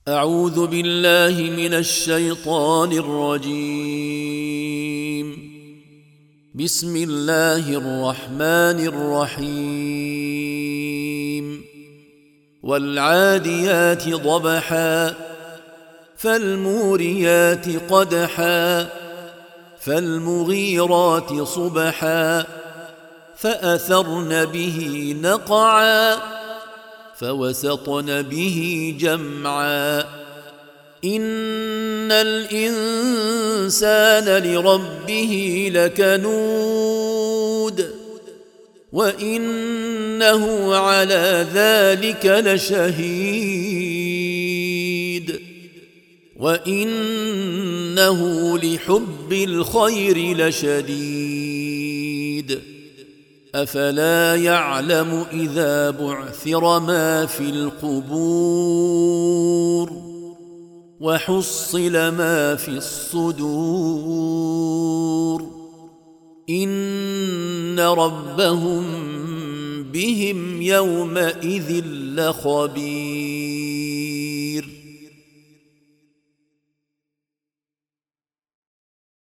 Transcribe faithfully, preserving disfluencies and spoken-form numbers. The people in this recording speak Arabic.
أعوذ بالله من الشيطان الرجيم. بسم الله الرحمن الرحيم. والعاديات ضبحا فالموريات قدحا فالمغيرات صبحا فأثرن به نقعا فوسطن به جمعا إن الإنسان لربه لكنود وإنه على ذلك لشهيد وإنه لحب الخير لشديد أفلا يعلم إذا بعثر ما في القبور وحصل ما في الصدور إن ربهم بهم يومئذ لخبير.